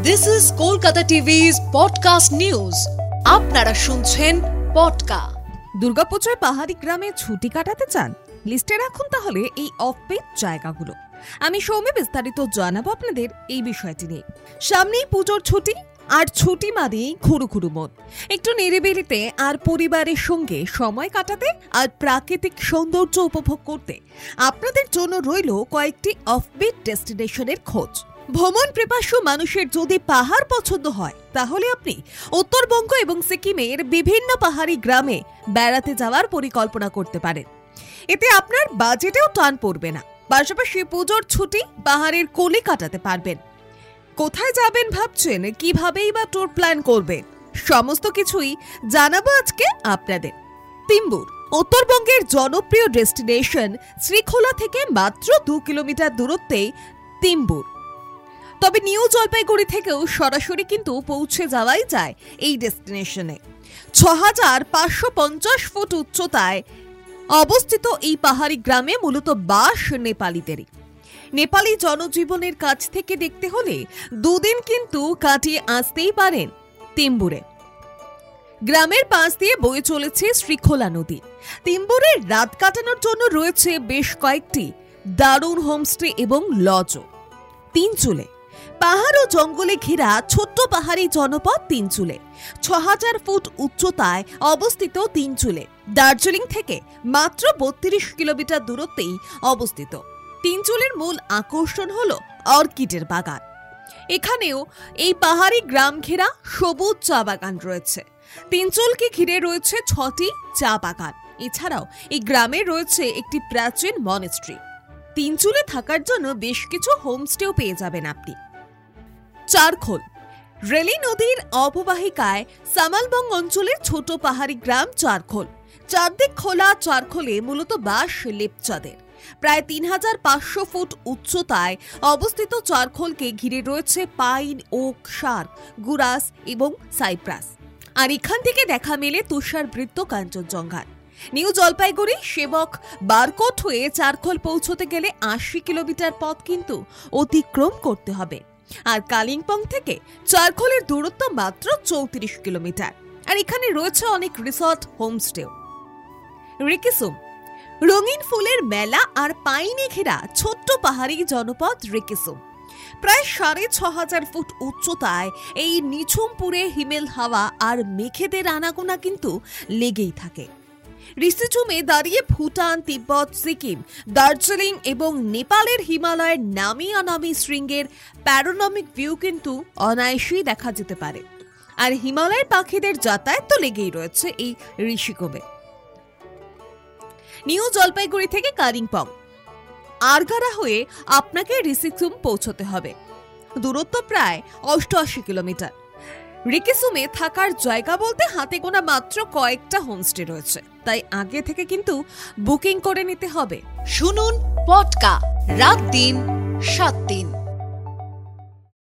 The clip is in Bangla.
This is Kolkata TV's podcast news. আপনারা শুনছেন পডকা। দুর্গাপূজায় পাহাড়ি গ্রামে ছুটি কাটাতে চান? লিস্টে রাখুন তাহলে এই অফবিট জায়গাগুলো। আমি সৌমি বিস্তারিত জানাবো আপনাদের এই বিষয়টি নিয়ে। সামনেই পুজোর ছুটি, আর ছুটি মানেই খুরুখুরু মন। একটু নিরিবিলিতে আর পরিবারের সঙ্গে সময় কাটাতে আর প্রাকৃতিক সৌন্দর্য উপভোগ করতে আপনাদের জন্য রইল কয়েকটি অফবিট ডেস্টিনেশনের খোঁজ। ভ্রমণ পিপাসু মানুষের যদি পাহাড় পছন্দ হয় তাহলে আপনি উত্তরবঙ্গ এবং সিকিমের বিভিন্ন পাহাড়ি গ্রামে বেড়াতে যাওয়ার পরিকল্পনা করতে পারেন। এতে আপনার বাজেটেও টান পড়বে না, পাশাপাশি পুজোর ছুটি পাহাড়ের কোলে কাটাতে পারবেন। কোথায় যাবেন ভাবছেন, কিভাবেই বা ট্যুর প্ল্যান করবেন, সমস্ত কিছুই জানাবো আজকে আপনাদের। তিম্বুর উত্তরবঙ্গের জনপ্রিয় ডেস্টিনেশন শ্রীখোলা থেকে মাত্র 2 কিলোমিটার দূরত্বে তিম্বুর। তবে নিউ জলপাইগুড়ি থেকেও সরাসরি কিন্তু পৌঁছে যাওয়াই যায় এই ডেস্টিনেশনে। 6550 ফুট উচ্চতায় অবস্থিত এই পাহাড়ি গ্রামে মূলত বাস নেপালিদেরই। নেপালি জনজীবনের কাছ থেকে দেখতে হলে দুদিন কিন্তু কাটিয়ে আসতেই পারেন তিম্বুরে। গ্রামের পাশ দিয়ে বয়ে চলেছে শ্রীখোলা নদী। তিম্বুরে রাত কাটানোর জন্য রয়েছে বেশ কয়েকটি দারুণ হোমস্টে এবং লজও। তিনচুলে পাহাড় ও জঙ্গলে ঘেরা ছোট্ট পাহাড়ি জনপদ তিনচুলে 6000 ফুট উচ্চতায় অবস্থিত। তিনচুলে দার্জিলিং থেকে মাত্র 32 কিলোমিটার দূরত্বেই অবস্থিত। তিনচুলের মূল আকর্ষণ হলো অর্কিডের বাগান। এখানেও এই পাহাড়ি গ্রাম ঘেরা সবুজ চা বাগান রয়েছে। তিনচুলকে ঘিরে রয়েছে 6টি চা বাগান। এছাড়াও এই গ্রামে রয়েছে একটি প্রাচীন মনেস্ট্রি। তিনচুলে থাকার জন্য বেশ কিছু হোমস্টেও পেয়ে যাবেন আপনি। চারখোল রেলি নদীর অববাহিকায় সামালবং অঞ্চলের ছোট পাহাড়ি গ্রাম চারখোল। চারদিক খোলা চারখোলে মূলত বাস লেপচাদের। প্রায় 3500 ফুট উচ্চতায় অবস্থিত চারখোলকে ঘিরে রয়েছে পাইন, ওক, শার্ক, গুরাস এবং সাইপ্রাস। আর এখান থেকে দেখা মেলে তুষারবৃত্ত কাঞ্চনজঙ্ঘার। নিউ জলপাইগুড়ি সেবক বারকোট হয়ে চারখোল পৌঁছতে গেলে 80 কিলোমিটার পথ কিন্তু অতিক্রম করতে হবে। আর কালিম্পং থেকে চারখোলের দূরত্ব মাত্র 34 কিলোমিটার। আর এখানে রয়েছে অনেক রিসর্ট, হোমস্টেও। রিকিসুম রঙিন ফুলের মেলা আর পাইনে ঘেরা ছোট্ট পাহাড়ি জনপদ রিকিসুম। প্রায় 6500 ফুট উচ্চতায় এই নিঝুমপুরে হিমেল হাওয়া আর মেঘেদের আনাগোনা কিন্তু লেগেই থাকে। রিসিচুমে দাঁড়িয়ে ভুটান, তিব্বত, সিকিম, দার্জিলিং এবং নেপালের হিমালয়ের নামি অনামি শৃঙ্গের প্যানোরামিক ভিউ কিন্তু অনায়াসেই দেখা যেতে পারে। আর হিমালয়ের পাখিদের যাতায়াত তো লেগেই রয়েছে এই ঋষিকোমে। নিউ জলপাইগুড়ি থেকে কালিম্পং আরগারা হয়ে আপনাকে রিসিচুম পৌঁছতে হবে। দূরত্ব প্রায় 88 কিলোমিটার। রিকিসুমে থাকার জায়গা বলতে হাতে গোনা মাত্র কয়েকটা হোমস্টে রয়েছে, তাই আগে থেকে কিন্তু বুকিং করে নিতে হবে। শুনুন পডকা রাত দিন 7 দিন।